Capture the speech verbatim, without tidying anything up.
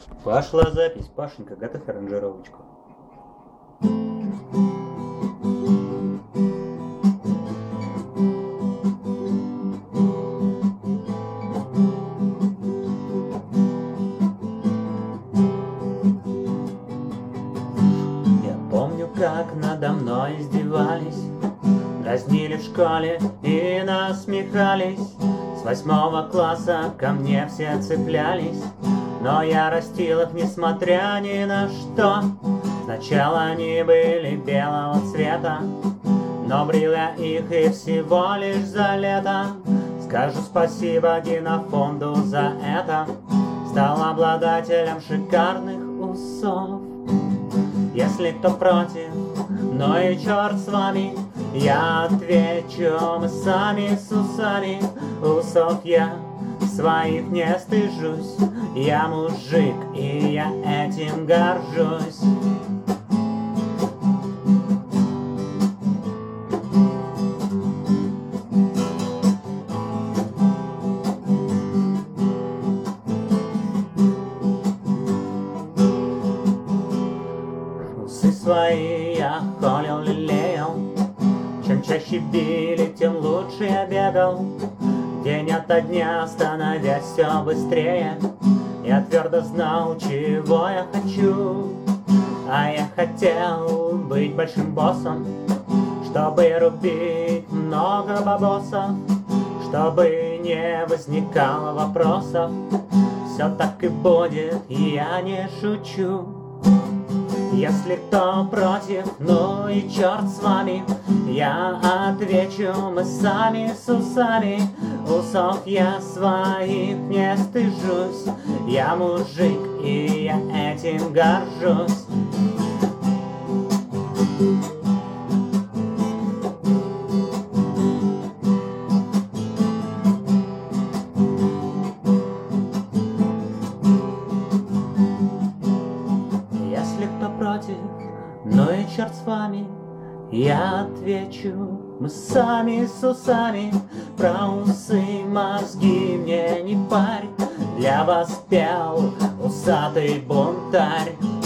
Пошла запись. Пашенька, готовь аранжировочку. Я помню, как надо мной издевались, дразнили в школе и насмехались. С восьмого класса ко мне все цеплялись, но я растил их, несмотря ни на что. Сначала они были белого цвета, но брил я их и всего лишь за лето. Скажу спасибо генофонду за это, стал обладателем шикарных усов. Если кто против, ну и черт с вами, я отвечу: мы сами с усами. Усов я своих не стыжусь, я мужик, и я этим горжусь. Усы свои я холил, лелеял, чем чаще били, тем лучше я бегал. День ото дня становясь все быстрее, я твердо знал, чего я хочу. А я хотел быть большим боссом, чтобы рубить много бабосов, чтобы не возникало вопросов. Все так и будет, я не шучу. Если кто против, ну и черт с вами, я отвечу: мы сами с усами. Усов я своих не стыжусь, я мужик, и я этим горжусь. Если кто против, ну и черт с вами, я отвечу: мы сами с усами. Про усы мозги мне не парь, для вас пел усатый бунтарь.